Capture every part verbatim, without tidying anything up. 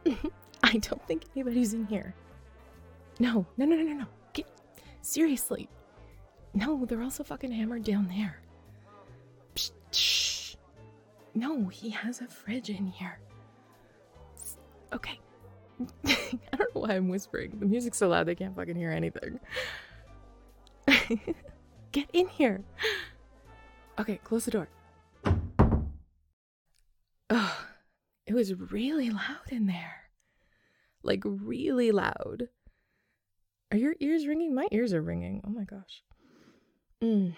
I don't think anybody's in here. No, no, no, no, no, no. Get, seriously. No, they're also fucking hammered down there. Psh, shh. No, he has a fridge in here. Okay. I don't know why I'm whispering. The music's so loud they can't fucking hear anything. Get in here. Okay, close the door. Ugh. It was really loud in there. Like, really loud. Are your ears ringing? My ears are ringing. Oh my gosh. Mm.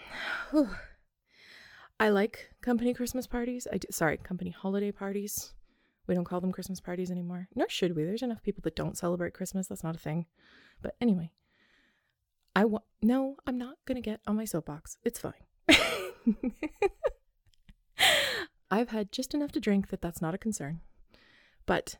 I like company Christmas parties. I do, sorry, company holiday parties. We don't call them Christmas parties anymore. Nor should we. There's enough people that don't celebrate Christmas. That's not a thing. But anyway, I want. No, I'm not gonna get on my soapbox. It's fine. I've had just enough to drink that that's not a concern. But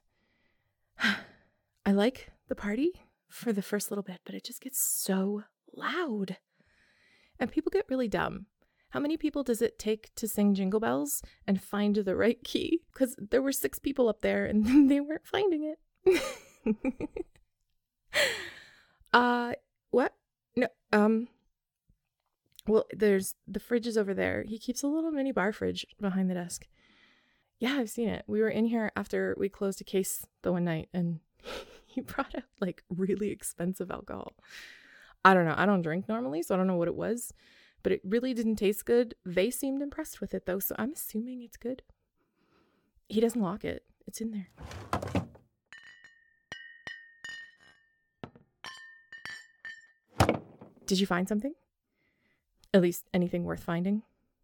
I like the party for the first little bit, but it just gets so loud. And people get really dumb. How many people does it take to sing Jingle Bells and find the right key? Because there were six people up there and they weren't finding it. uh, what? No, um, well, there's, the fridge is over there. He keeps a little mini bar fridge behind the desk. Yeah, I've seen it. We were in here after we closed a case the one night and he brought out like really expensive alcohol. I don't know. I don't drink normally, so I don't know what it was. But it really didn't taste good. They seemed impressed with it, though, so I'm assuming it's good. He doesn't lock it. It's in there. Did you find something? At least anything worth finding?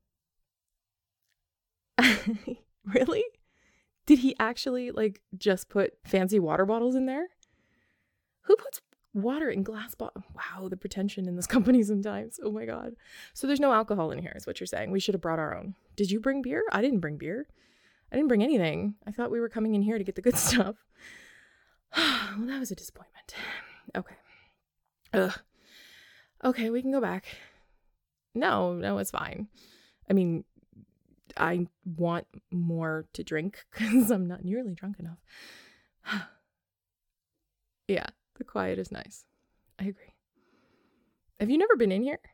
Really? Did he actually, like, just put fancy water bottles in there? Who puts water in glass bottles? Wow, the pretension in this company sometimes. Oh my god. So there's no alcohol in here is what you're saying. We should have brought our own. Did you bring beer? I didn't bring beer. I didn't bring anything. I thought we were coming in here to get the good stuff. Well, that was a disappointment. Okay. Ugh. Okay, we can go back. No, no, it's fine. I mean, I want more to drink because I'm not nearly drunk enough. Yeah. The quiet is nice. I agree. Have you never been in here?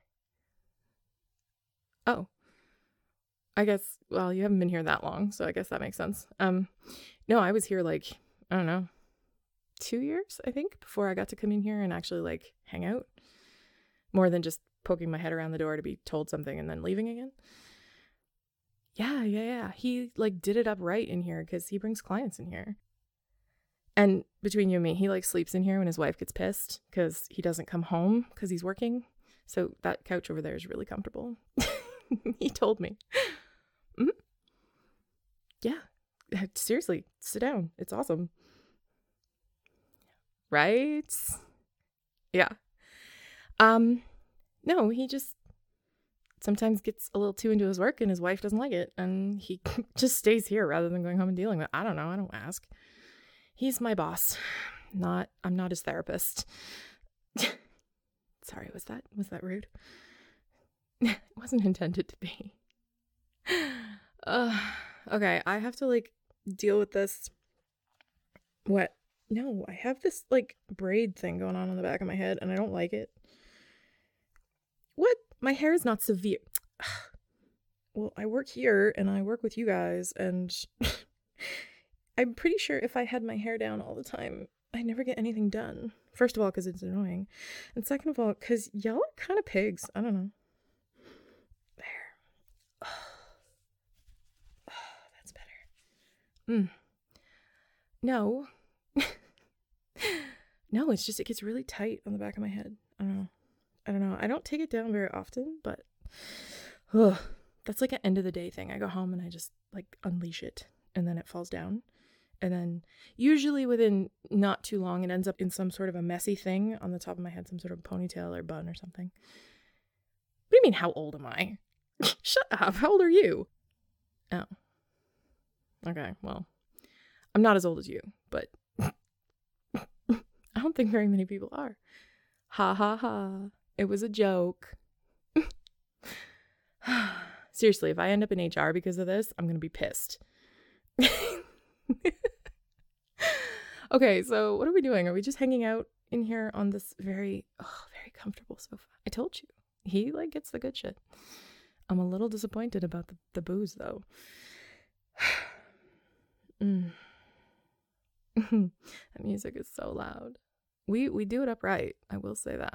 Oh. I guess, well, you haven't been here that long, so I guess that makes sense. Um, no, I was here like, I don't know, two years, I think, before I got to come in here and actually like hang out. More than just poking my head around the door to be told something and then leaving again. Yeah, yeah, yeah. He like did it up right in here because he brings clients in here. And between you and me, he like sleeps in here when his wife gets pissed because he doesn't come home because he's working. So that couch over there is really comfortable. He told me. Mm-hmm. Yeah. Seriously, sit down. It's awesome. Right? Yeah. Um, no, he just sometimes gets a little too into his work and his wife doesn't like it. And he just stays here rather than going home and dealing with it. I don't know. I don't ask. He's my boss. Not, I'm not his therapist. Sorry, was that, was that rude? It wasn't intended to be. Uh, okay, I have to like deal with this. What? No, I have this like braid thing going on on the back of my head and I don't like it. What? My hair is not severe. Well, I work here and I work with you guys and I'm pretty sure if I had my hair down all the time, I never get anything done. First of all, because it's annoying. And second of all, because y'all are kind of pigs. I don't know. There. Oh. Oh, that's better. Mm. No. No, it's just, it gets really tight on the back of my head. I don't know. I don't know. I don't take it down very often, but ugh, that's like an end of the day thing. I go home and I just like unleash it and then it falls down. And then usually within not too long, it ends up in some sort of a messy thing on the top of my head, some sort of ponytail or bun or something. What do you mean, how old am I? Shut up. How old are you? Oh. Okay, well, I'm not as old as you, but I don't think very many people are. Ha ha ha. It was a joke. Seriously, if I end up in H R because of this, I'm going to be pissed. Okay, so what are we doing? Are we just hanging out in here on this very, oh, very comfortable sofa? I told you. He, like, gets the good shit. I'm a little disappointed about the, the booze, though. mm. That music is so loud. We we do it upright, I will say that.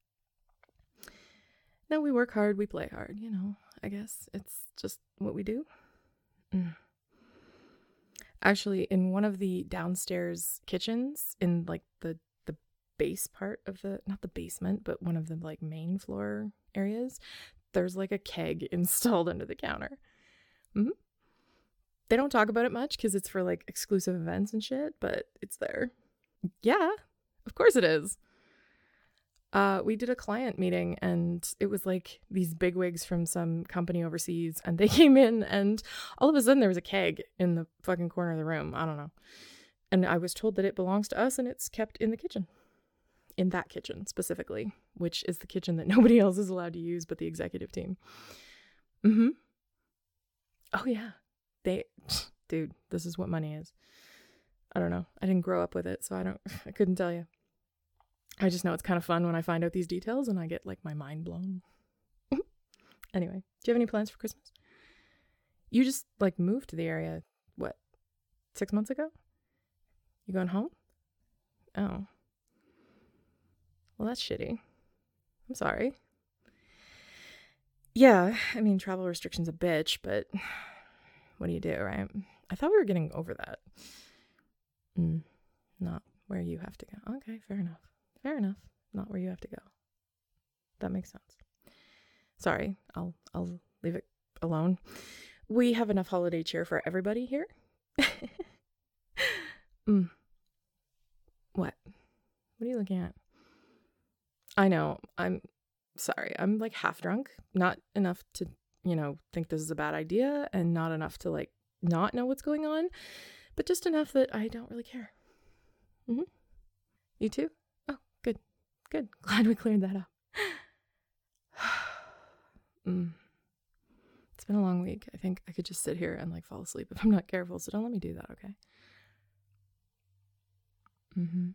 No, we work hard, we play hard, you know. I guess it's just what we do. Mm. Actually, in one of the downstairs kitchens, in like the the base part of the, not the basement, but one of the like main floor areas, there's like a keg installed under the counter. Mm-hmm. They don't talk about it much because it's for like exclusive events and shit, but it's there. Yeah, of course it is. Uh, we did a client meeting and it was like these bigwigs from some company overseas, and they came in and all of a sudden there was a keg in the fucking corner of the room. I don't know. And I was told that it belongs to us and it's kept in the kitchen. In that kitchen specifically, which is the kitchen that nobody else is allowed to use but the executive team. Mm-hmm. Oh yeah. They, dude, this is what money is. I don't know. I didn't grow up with it, so I don't, I couldn't tell you. I just know it's kind of fun when I find out these details and I get like my mind blown. Anyway, do you have any plans for Christmas? You just like moved to the area, what, six months ago? You going home? Oh. Well, that's shitty. I'm sorry. Yeah, I mean, travel restrictions a bitch, but what do you do, right? I thought we were getting over that. Mm, not where you have to go. Okay, fair enough. Fair enough. Not where you have to go. That makes sense. Sorry, I'll I'll leave it alone. We have enough holiday cheer for everybody here. mm. What? What are you looking at? I know. I'm sorry. I'm like half drunk. Not enough to, you know, think this is a bad idea, and not enough to like not know what's going on, but just enough that I don't really care. Mm-hmm. You too? Oh, good. Good. Glad we cleared that up. mm. It's been a long week. I think I could just sit here and like fall asleep if I'm not careful, so don't let me do that, okay? Mm-hmm.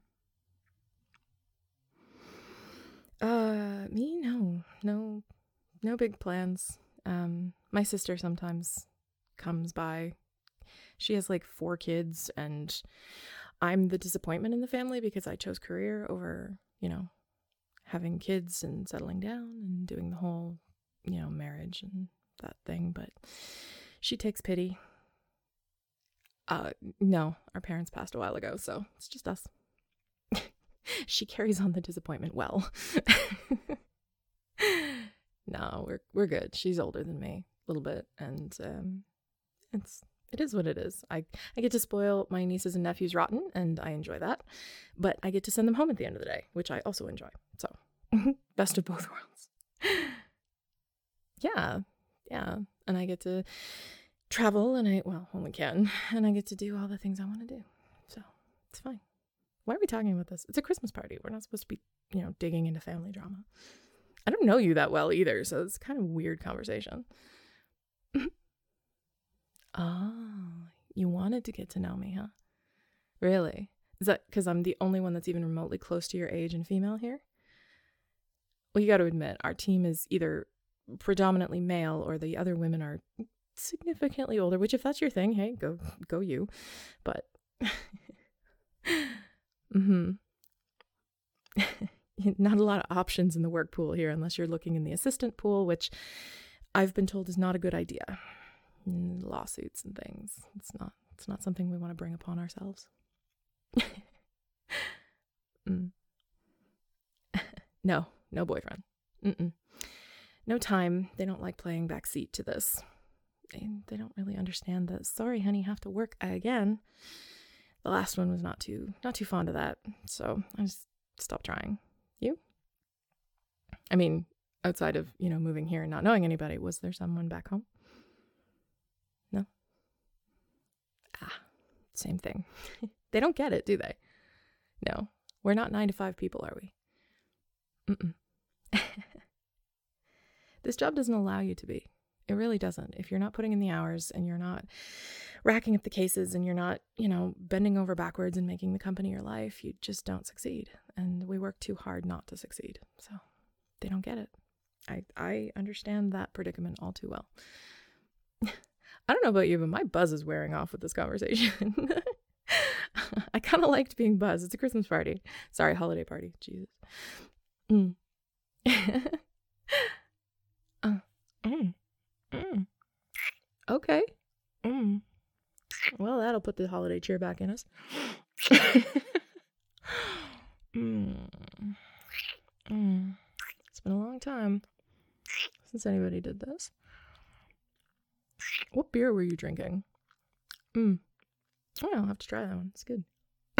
Uh, me? No. No, no big plans. Um, my sister sometimes comes by. She has like four kids, and I'm the disappointment in the family because I chose career over, you know, having kids and settling down and doing the whole, you know, marriage and that thing. But she takes pity. Uh, no, our parents passed a while ago, so it's just us. She carries on the disappointment well. No, we're we're good. She's older than me a little bit, and um, it's it is what it is. I I get to spoil my nieces and nephews rotten, and I enjoy that. But I get to send them home at the end of the day, which I also enjoy. So, best of both worlds. Yeah, yeah, and I get to travel, and I well when we can, and I get to do all the things I want to do. So it's fine. Why are we talking about this? It's a Christmas party. We're not supposed to be, you know, digging into family drama. I don't know you that well either, so it's kind of a weird conversation. Oh, you wanted to get to know me, huh? Really? Is that because I'm the only one that's even remotely close to your age and female here? Well, you got to admit, our team is either predominantly male or the other women are significantly older, which if that's your thing, hey, go go you. But... Mm-hmm. Not a lot of options in the work pool here unless you're looking in the assistant pool, which I've been told is not a good idea. And lawsuits and things. It's not it's not something we want to bring upon ourselves. mm. No, no boyfriend. Mm-mm. No time. They don't like playing backseat to this. They, they don't really understand that, sorry, honey, have to work again. The last one was not too not too fond of that, so I just stopped trying. You? I mean, outside of, you know, moving here and not knowing anybody, was there someone back home? No? Ah, same thing. They don't get it, do they? No, we're not nine to five people, are we? Mm-mm. This job doesn't allow you to be. It really doesn't. If you're not putting in the hours and you're not racking up the cases and you're not, you know, bending over backwards and making the company your life, you just don't succeed. And we work too hard not to succeed. So they don't get it. I, I understand that predicament all too well. I don't know about you, but my buzz is wearing off with this conversation. I kind of liked being buzzed. It's a Christmas party. Sorry, holiday party. Jesus. Mm. uh, mm. Mm. Okay. Mm. Well, that'll put the holiday cheer back in us. mm. Mm. It's been a long time since anybody did this. What beer were you drinking? Mm. Oh, I'll have to try that one. It's good.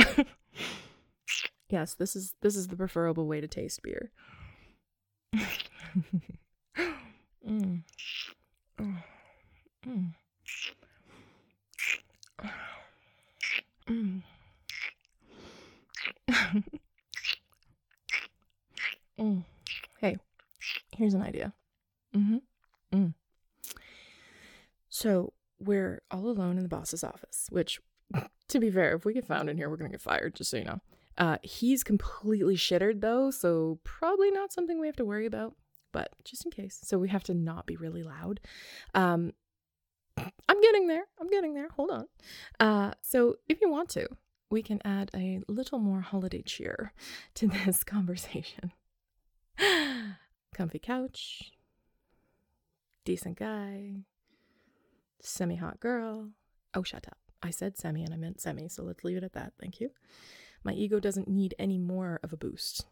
Yes, this is this is the preferable way to taste beer. mm. Oh. Mm. Mm. mm. Hey, here's an idea. Mm-hmm. Mm. So we're all alone in the boss's office, which, to be fair, if we get found in here, we're going to get fired, just so you know. Uh, he's completely shittered, though, so probably not something we have to worry about, but just in case. So we have to not be really loud. Um, I'm getting there. I'm getting there. Hold on. Uh, so if you want to, we can add a little more holiday cheer to this conversation. Comfy couch, decent guy, semi-hot girl. Oh, shut up. I said semi and I meant semi, so let's leave it at that. Thank you. My ego doesn't need any more of a boost.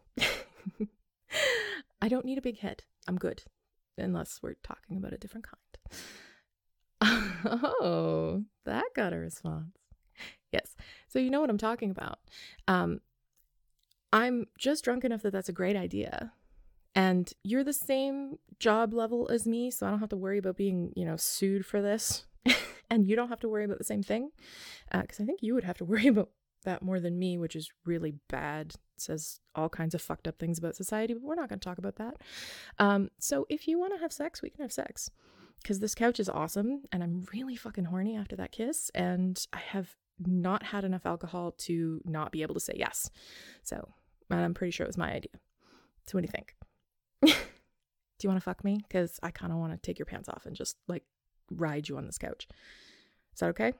I don't need a big head. I'm good. Unless we're talking about a different kind. Oh, that got a response. Yes. So you know what I'm talking about. Um, I'm just drunk enough that that's a great idea. And you're the same job level as me, so I don't have to worry about being, you know, sued for this. And you don't have to worry about the same thing. Because uh, I think you would have to worry about that more than me, which is really bad. It says all kinds of fucked up things about society, but we're not going to talk about that. Um, so if you want to have sex, we can have sex. Because this couch is awesome, and I'm really fucking horny after that kiss, and I have not had enough alcohol to not be able to say yes. So I'm pretty sure it was my idea. So what do you think? Do you want to fuck me? Because I kind of want to take your pants off and just, like, ride you on this couch. Is that okay?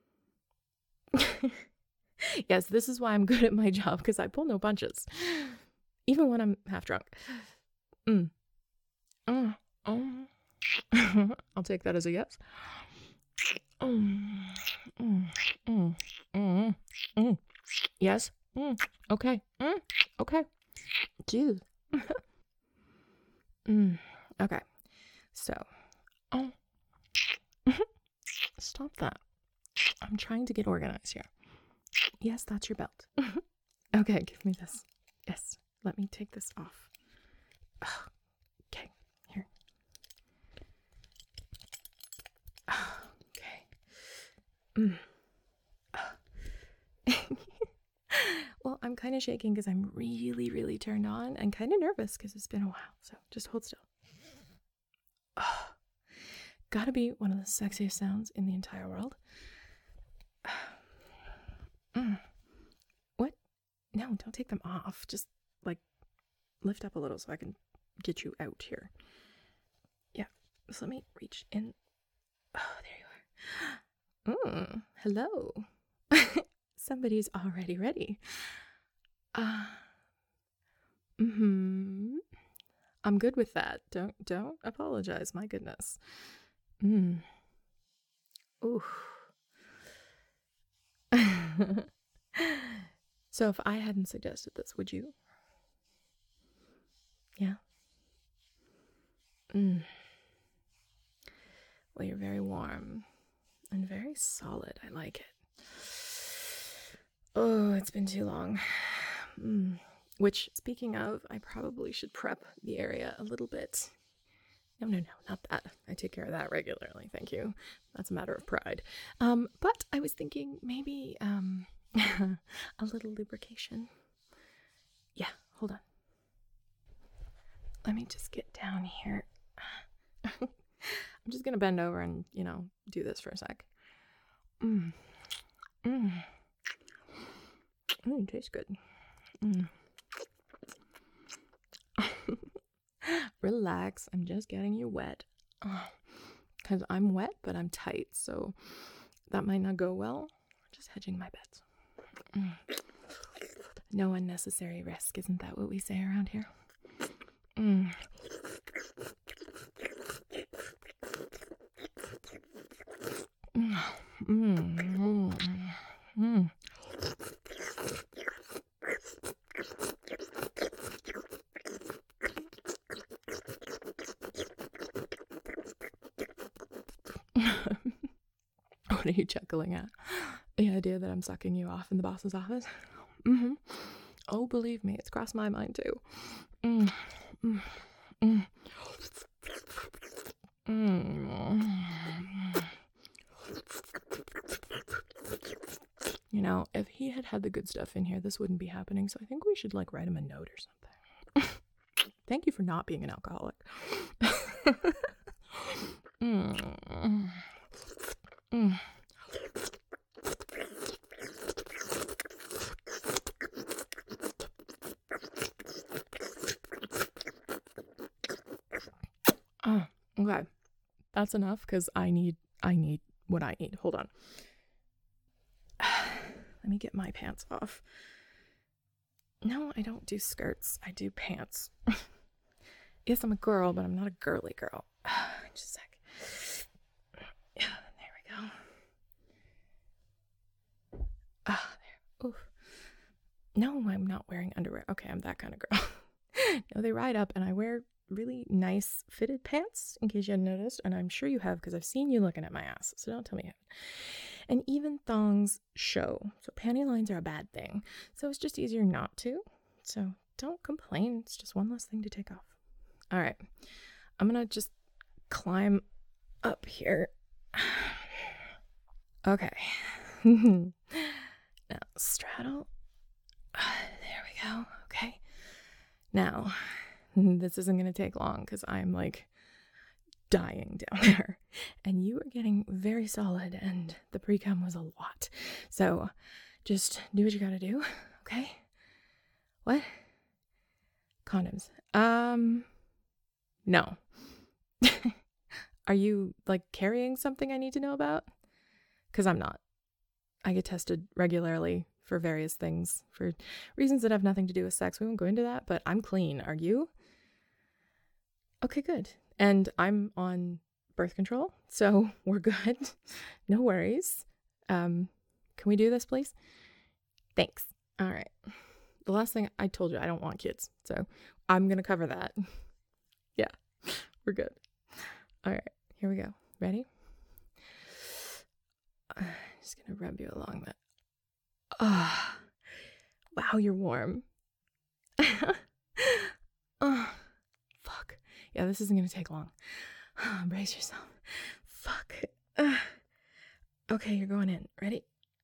Yes, this is why I'm good at my job, because I pull no punches. Even when I'm half drunk. Mm. Mm. Mm. I'll take that as a yes. Mm. Mm. Mm. Mm. Mm. Yes. Mm. Okay. Mm. Okay. Jeez. mm. Okay. So. Oh. Stop that. I'm trying to get organized here. Yes, that's your belt. Okay, give me this. Yes, let me take this off. Okay, here. Okay. Mm. Well, I'm kind of shaking because I'm really, really turned on and kind of nervous because it's been a while. So just hold still. Oh, gotta be one of the sexiest sounds in the entire world. Mm. What? No, don't take them off. Just, like, lift up a little so I can get you out here. Yeah, just let me reach in. Oh, there you are. Mm, hello. Somebody's already ready. Uh, mm-hmm. I'm good with that. Don't, don't apologize. My goodness. Mm. Ooh. So if I hadn't suggested this, would you? Yeah. Mm. Well, you're very warm and very solid. I like it. Oh, it's been too long. Mm. Which, speaking of, I probably should prep the area a little bit. No, no, no, not that. I take care of that regularly, thank you. That's a matter of pride. Um, but I was thinking maybe um, a little lubrication. Yeah, hold on. Let me just get down here. I'm just gonna bend over and, you know, do this for a sec. Mm. Mm. Mm, it tastes good. Mm. Relax, I'm just getting you wet. Because I'm wet, but I'm tight, so that might not go well. Just hedging my bets. Mm. No unnecessary risk, isn't that what we say around here? Mm. Mm. Mm. Mm. What are you chuckling at? The idea that I'm sucking you off in the boss's office? Mm-hmm. Oh, believe me, it's crossed my mind too. Mm. Mm. Mm. Mm. You know, if he had had the good stuff in here, this wouldn't be happening, so I think we should, like, write him a note or something. Thank you for not being an alcoholic. mm. Mm. Oh, okay. That's enough, because I need, I need what I need. Hold on. Let me get my pants off. No, I don't do skirts. I do pants. Yes, I'm a girl, but I'm not a girly girl. Just a sec. Yeah, there we go. Ah, there. Oof. No, I'm not wearing underwear. Okay, I'm that kind of girl. No, they ride up, and I wear really nice fitted pants, in case you hadn't noticed, and I'm sure you have, because I've seen you looking at my ass, so don't tell me you haven't. And even thongs show, so panty lines are a bad thing, so it's just easier not to, so don't complain, it's just one less thing to take off. All right, I'm gonna just climb up here. Okay. Now straddle. There we go. Okay. Now, this isn't going to take long because I'm like dying down there. And you are getting very solid, and the pre-cum was a lot. So just do what you got to do. Okay. What? Condoms. Um, no. Are you like carrying something I need to know about? Because I'm not. I get tested regularly for various things for reasons that have nothing to do with sex. We won't go into that, but I'm clean. Are you? Okay, good. And I'm on birth control, so we're good. No worries. Um, can we do this, please? Thanks. All right. The last thing I told you, I don't want kids, so I'm going to cover that. Yeah, we're good. All right, here we go. Ready? I'm just going to rub you along that. Ah, oh, wow, you're warm. Oh, fuck. Yeah, this isn't going to take long. Brace yourself. Fuck. Uh, okay, you're going in. Ready?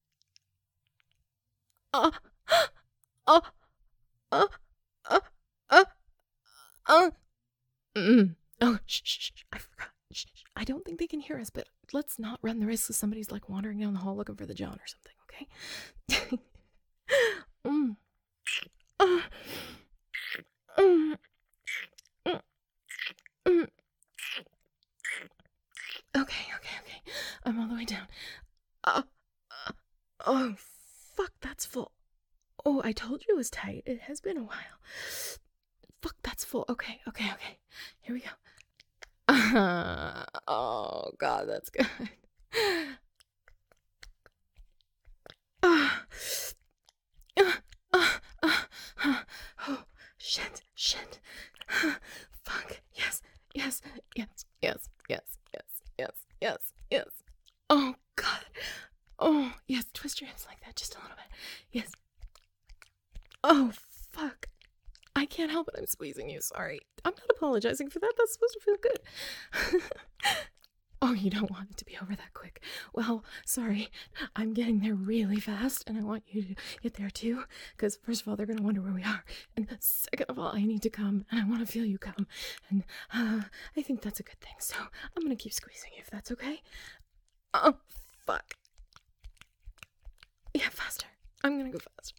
Oh, oh, oh, oh, oh, oh. Mm. Oh, shh, shh, shh. I forgot. Shh, shh. I don't think they can hear us, but let's not run the risk of somebody's like wandering down the hall looking for the John or something, okay? mm. uh. Mm. Mm. Mm. Okay, okay, okay. I'm all the way down. Uh, uh, oh, fuck, that's full. Oh, I told you it was tight. It has been a while. Fuck, that's full. Okay, okay, okay. Here we go. Uh, oh, God, that's good. Uh, uh, uh, uh, uh, oh, shit, shit. Uh, fuck, yes, yes, yes, yes, yes, yes, yes, yes, yes. Oh, God. Oh, yes, twist your hips like that just a little bit. Yes. Oh, fuck. I can't help it. I'm squeezing you. Sorry. I'm not apologizing for that. That's supposed to feel good. Oh, you don't want it to be over that quick. Well, sorry. I'm getting there really fast, and I want you to get there too. Because first of all, they're going to wonder where we are. And second of all, I need to come, and I want to feel you come. And uh, I think that's a good thing. So I'm going to keep squeezing you if that's okay. Oh, fuck. Yeah, faster. I'm gonna go faster.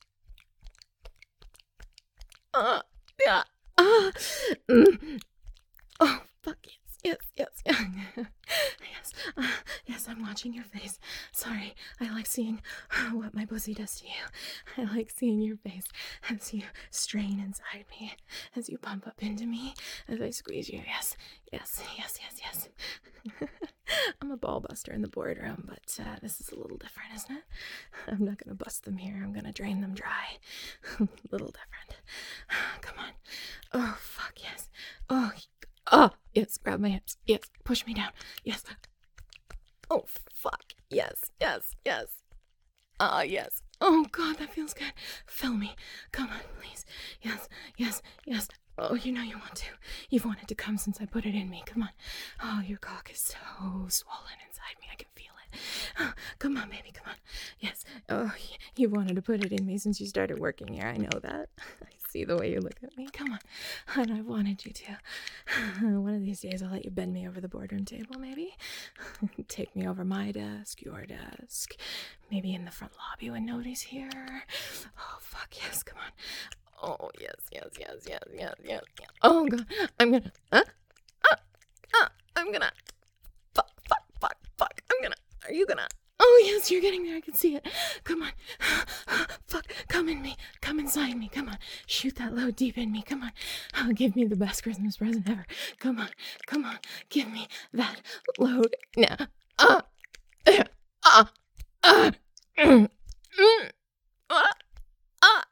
Uh, yeah. Uh, mm. Oh, fuck yes, yes, yes, yes. Yes, uh, yes, I'm watching your face. Sorry, I like seeing what my pussy does to you. I like seeing your face as you strain inside me, as you pump up into me, as I squeeze you. Yes, yes, yes, yes, yes. I'm a ball buster in the boardroom, but uh, this is a little different, isn't it? I'm not gonna bust them here. I'm gonna drain them dry. A little different. Come on. Oh, fuck, yes. Oh, oh, yes, grab my hips. Yes, push me down. Yes. Oh, fuck. Yes, yes, yes. Ah, uh, yes. Oh, God, that feels good. Fill me. Come on, please. Yes, yes, yes. Oh, you know you want to. You've wanted to come since I put it in me. Come on. Oh, your cock is so swollen inside me. I can feel it. Oh, come on, baby. Come on. Yes. Oh, you wanted to put it in me since you started working here. I know that. I see the way you look at me. Come on. And I wanted you to. One of these days, I'll let you bend me over the boardroom table, maybe. Take me over my desk, your desk. Maybe in the front lobby when nobody's here. Oh, fuck yes. Come on. Oh, yes, yes, yes, yes, yes, yes, yes. Oh, God. I'm gonna. Uh, uh, uh, I'm gonna. Fuck, fuck, fuck, fuck. I'm gonna. Are you gonna? Oh, yes, you're getting there. I can see it. Come on. Fuck. Come in me. Come inside me. Come on. Shoot that load deep in me. Come on. Oh, give me the best Christmas present ever. Come on. Come on. Give me that load now. Ah. Uh, ah. Uh, mm, mm, ah. Ah.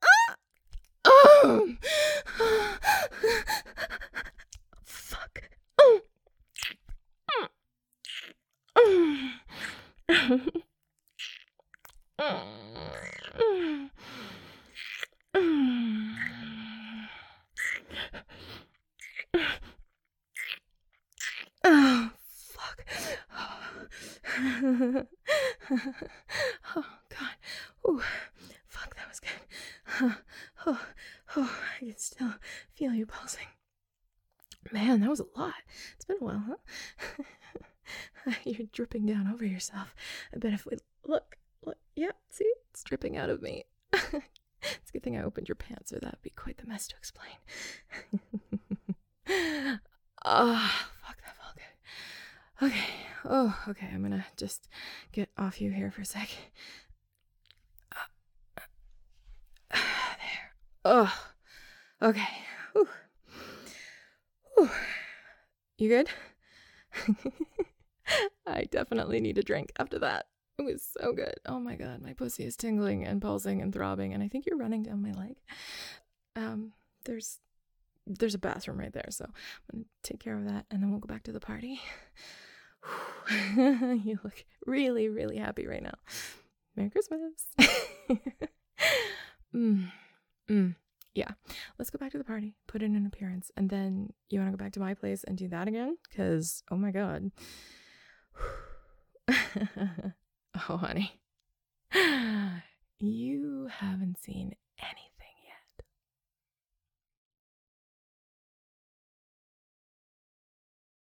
Oh. Fuck. Oh. Oh. Oh, fuck. Oh, God. Ooh, fuck, that was good. Oh, oh, I can still feel you pulsing. Man, that was a lot. It's been a while, huh? You're dripping down over yourself. I bet if we look, look, yeah, see, it's dripping out of me. It's a good thing I opened your pants, or that'd be quite the mess to explain. Oh, fuck, that felt good. Okay, oh, okay, I'm gonna just get off you here for a sec. Uh, uh, there. Oh, okay. Whew. Whew. You good? I definitely need a drink after that. It was so good. Oh my God, my pussy is tingling and pulsing and throbbing, and I think you're running down my leg. Um, there's there's a bathroom right there, so I'm gonna take care of that, and then we'll go back to the party. You look really, really happy right now. Merry Christmas. mm, mm, yeah, let's go back to the party, put in an appearance, and then you want to go back to my place and do that again? Because, oh my God. Oh, honey. You haven't seen